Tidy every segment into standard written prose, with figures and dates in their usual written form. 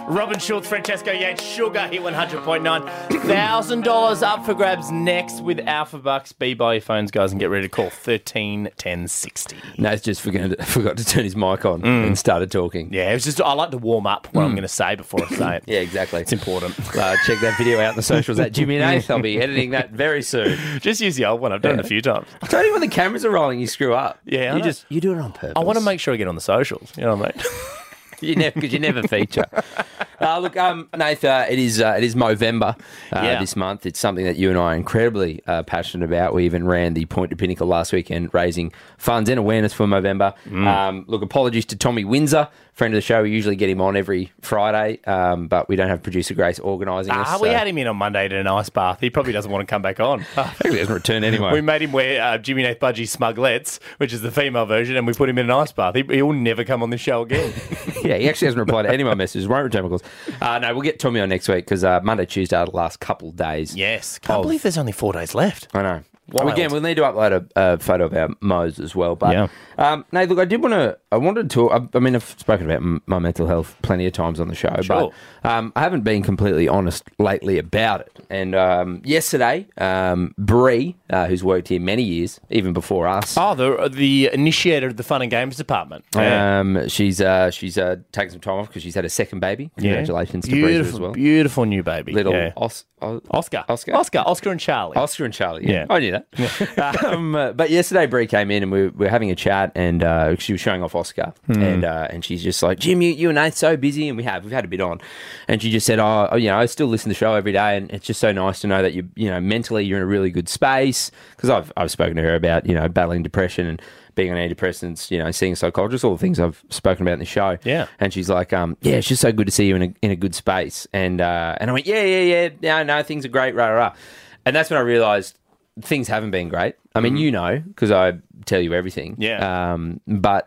Robin Schultz, Francesco Yates, Sugar hit 100.9. $1,000 up for grabs next with Alpha Bucks. Be by your phones, guys, and get ready to call 13 10 60. Nath just forgot to turn his mic on and started talking. Yeah, it was just I like to warm up what I'm going to say before I say it. Yeah, exactly. It's important. Check that video out on the socials at Jimmy and Nath. I'll be editing that very soon. Just use the old one. I've done it a few times. I told you when the cameras are rolling, you screw up. Yeah, you do it on purpose. I want to make sure I get on the socials. You know what I mean? Because you never feature. Look, Nath, it is Movember this month. It's something that you and I are incredibly passionate about. We even ran the Point to Pinnacle last weekend, raising funds and awareness for Movember. Look, apologies to Tommy Windsor, friend of the show. We usually get him on every Friday, but we don't have producer Grace organising us. We had him in on Monday to an ice bath. He probably doesn't want to come back on. He doesn't return anyway. We made him wear Jimmy Nath Budgie Smuglets, which is the female version, and we put him in an ice bath. He'll never come on this show again. Yeah, he actually hasn't replied to any of my messages. Won't return my calls. No, we'll get Tommy on next week because Monday, Tuesday are the last couple of days. Yes. Can't believe there's only 4 days left. I know. Wild. Again, we'll need to upload a photo of our Mo's as well. But, no, look, I wanted to, I've spoken about my mental health plenty of times on the show, Sure. but I haven't been completely honest lately about it. And yesterday, Bree, who's worked here many years, even before us. Oh, the initiator of the Fun and Games department. She's taken some time off because she's had a second baby. Congratulations to Bree as well. Beautiful new baby. Little Oscar and Charlie. Oscar and Charlie, yeah. I knew that. But yesterday, Bree came in and we were having a chat, and she was showing off Oscar, and she's just like, Jim, you and Nath so busy, and we've had a bit on, and she just said, I still listen to the show every day, and it's just so nice to know that mentally you're in a really good space, because I've spoken to her about battling depression and being on antidepressants, seeing a psychologist, all the things I've spoken about in the show. Yeah. And she's like, it's just so good to see you in a good space. And I went, no, things are great, rah. And that's when I realised things haven't been great. I mean, because I tell you everything. Yeah. But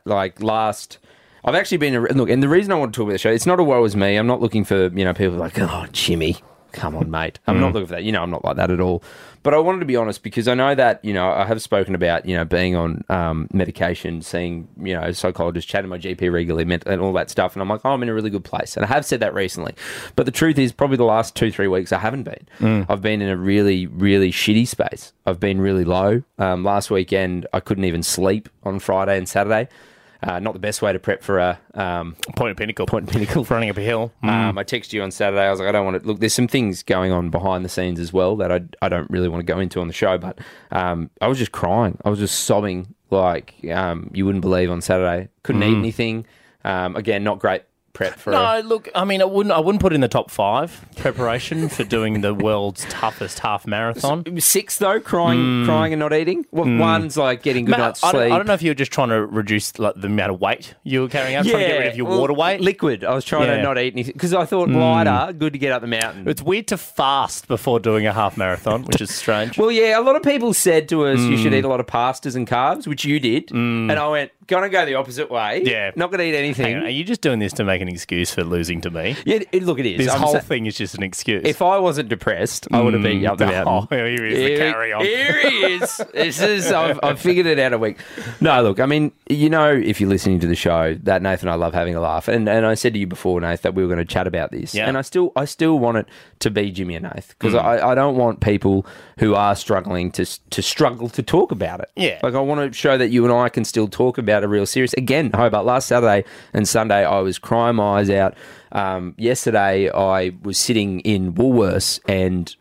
I've actually been, look, and the reason I want to talk about the show, it's not a woe is me. I'm not looking for, people like, oh, Jimmy, come on, mate. I'm not looking for that. I'm not like that at all. But I wanted to be honest because I know that, I have spoken about, being on medication, seeing, psychologists, chatting to my GP regularly and all that stuff. And I'm like, I'm in a really good place. And I have said that recently. But the truth is probably the last 2-3 weeks I haven't been. I've been in a really, really shitty space. I've been really low. Last weekend, I couldn't even sleep on Friday and Saturday. Not the best way to prep for a Point of Pinnacle. For running up a hill. I texted you on Saturday. I was like, I don't want to... Look, there's some things going on behind the scenes as well that I don't really want to go into on the show, but I was just crying. I was just sobbing like you wouldn't believe on Saturday. Couldn't eat anything. Again, not great prep for... No, look, I mean, I wouldn't put it in the top 5 preparation for doing the world's toughest half marathon. 6 though, crying and not eating. Well, one's like getting good night's sleep. I don't know if you were just trying to reduce the amount of weight you were carrying out, trying to get rid of your water weight. Liquid. I was trying to not eat anything because I thought lighter, good to get up the mountain. It's weird to fast before doing a half marathon, which is strange. Well, yeah, a lot of people said to us you should eat a lot of pastas and carbs, which you did, and I went, gonna go the opposite way. Yeah, not gonna eat anything. Hang on, are you just doing this to make an excuse for losing to me? Yeah, look, it is. This whole thing is just an excuse. If I wasn't depressed, I would have been up the mountain. Oh, here he is, the carry on. Here he is. This is. I've figured it out a week. No, look, I mean, if you're listening to the show, that Nath and I love having a laugh, and I said to you before, Nath, that we were going to chat about this, and I still want it to be Jimmy and Nath because I don't want people who are struggling to struggle to talk about it. Yeah, like I want to show that you and I can still talk about a real serious. Again, Hobart, last Saturday and Sunday, I was crying my eyes out. Yesterday, I was sitting in Woolworths and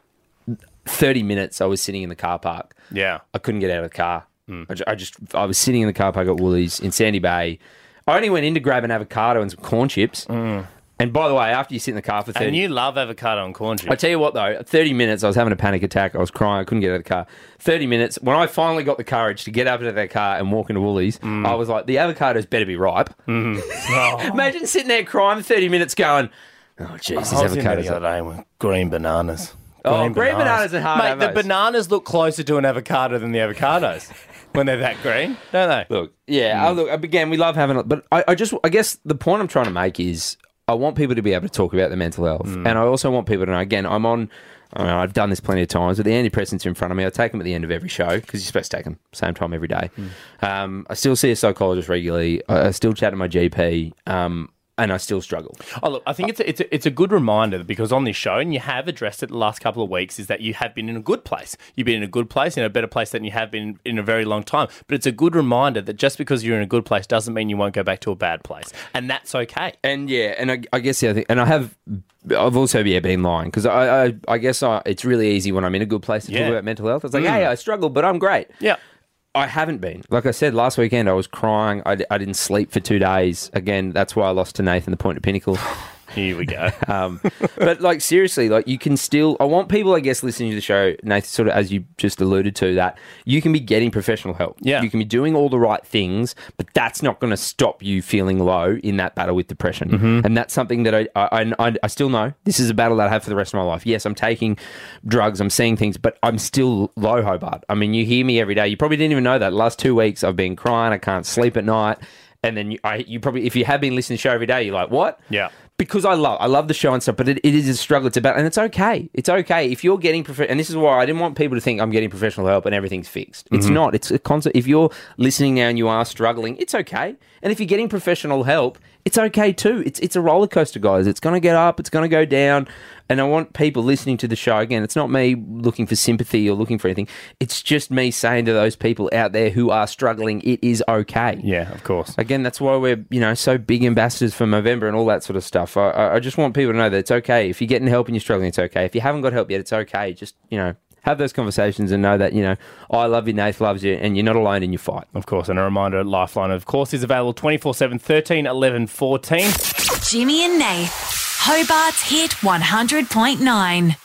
30 minutes I was sitting in the car park. Yeah. I couldn't get out of the car. I was sitting in the car park at Woolies in Sandy Bay. I only went in to grab an avocado and some corn chips. And by the way, after you sit in the car for 30... And you love avocado and corn chips. I tell you what, though, 30 minutes, I was having a panic attack. I was crying. I couldn't get out of the car. 30 minutes, when I finally got the courage to get up into that car and walk into Woolies, I was like, the avocados better be ripe. Imagine sitting there crying for 30 minutes going, oh, jeez, these avocados the other day with green bananas. Green bananas are hard. Mate, the bananas look closer to an avocado than the avocados. When they're that green, don't they? Look, yeah. Look, again, we love having it. But I guess the point I'm trying to make is I want people to be able to talk about their mental health. And I also want people to know, again, I've done this plenty of times, but the antidepressants are in front of me. I take them at the end of every show because you're supposed to take them same time every day. I still see a psychologist regularly. I still chat to my GP. and I still struggle. Oh, look, I think it's a good reminder because on this show, and you have addressed it the last couple of weeks, is that you have been in a good place. You've been in a good place, in a better place than you have been in a very long time. But it's a good reminder that just because you're in a good place doesn't mean you won't go back to a bad place. And that's okay. And yeah, and I guess the other thing, and I've also been lying because I guess it's really easy when I'm in a good place to talk about mental health. It's like, hey, I struggle, but I'm great. Yeah. I haven't been. Like I said, last weekend I was crying. I didn't sleep for 2 days. Again, that's why I lost to Nathan, the Point of Pinnacle. Here we go. But like seriously, like you can still. I want people, I guess, listening to the show, Nathan, sort of as you just alluded to, that you can be getting professional help. Yeah, you can be doing all the right things, but that's not going to stop you feeling low in that battle with depression. Mm-hmm. And that's something that I still know. This is a battle that I have for the rest of my life. Yes, I'm taking drugs, I'm seeing things, but I'm still low, Hobart. I mean, you hear me every day. You probably didn't even know that. The last 2 weeks, I've been crying. I can't sleep at night. And then you probably, if you have been listening to the show every day, you're like, what? Yeah. Because I love the show and stuff, but it is a struggle. It's about, and it's okay. It's okay if you're getting and this is why I didn't want people to think I'm getting professional help and everything's fixed. It's not. It's a concept. If you're listening now and you are struggling, it's okay. And if you're getting professional help, it's okay too. It's a roller coaster, guys. It's going to get up. It's going to go down. And I want people listening to the show, again, it's not me looking for sympathy or looking for anything. It's just me saying to those people out there who are struggling, it is okay. Yeah, of course. Again, that's why we're, so big ambassadors for Movember and all that sort of stuff. I just want people to know that it's okay. If you're getting help and you're struggling, it's okay. If you haven't got help yet, it's okay. Just, have those conversations and know that, I love you, Nath loves you, and you're not alone in your fight. Of course, and a reminder, Lifeline, of course, is available 24/7, 13 11 14. Jimmy and Nath, Hobart's Hit 100.9.